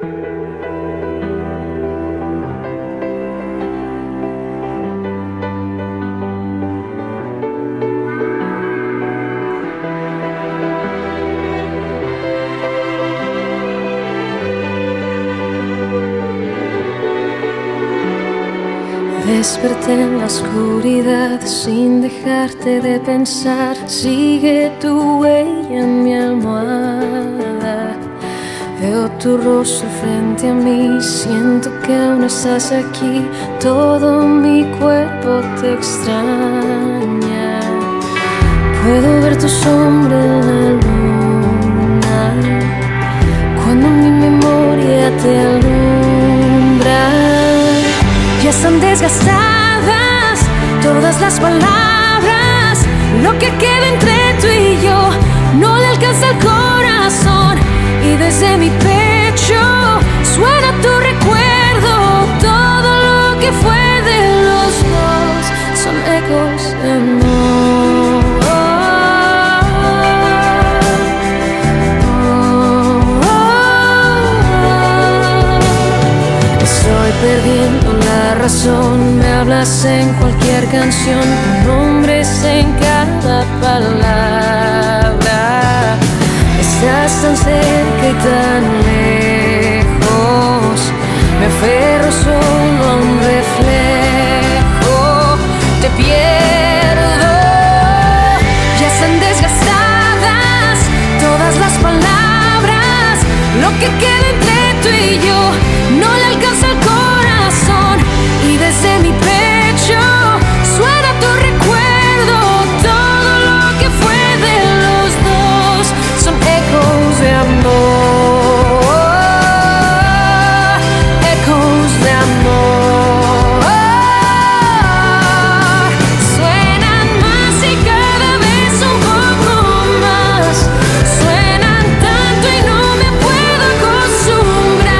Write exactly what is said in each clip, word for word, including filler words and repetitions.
Desperté en la oscuridad sin dejarte de pensar. Sigue tu huella en mi almohada. Veo tu rostro frente a mí. Siento que aún estás aquí. Todo mi cuerpo te extraña. Puedo ver tu sombra en la luna cuando mi memoria te alumbra. Ya están desgastadas todas las palabras. Lo que queda entre tú y yo no le alcanza el corazón. Y desde mi pecho suena tu recuerdo. Todo lo que fue de los dos son ecos de amor. Estoy perdiendo la razón, me hablas en cualquier canción, tu nombre es en cada palabra. Estás tan cerca y tan lejos, me aferro solo a un reflejo, te pierdo. Ya están desgastadas todas las palabras, lo que queda entre tú y yo no le alcanza el corazón. Y desde mi pecho suena tu recuerdo. Todo lo que fue de los dos son ecos de amor. Ecos de amor. Suenan más y cada vez un poco más. Suenan tanto y no me puedo acostumbrar.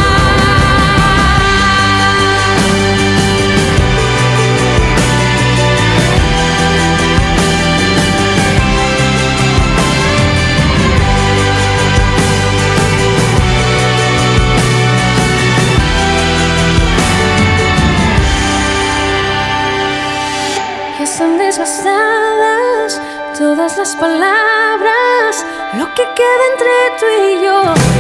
Ya están desgastadas todas las palabras, lo que queda entre tú y yo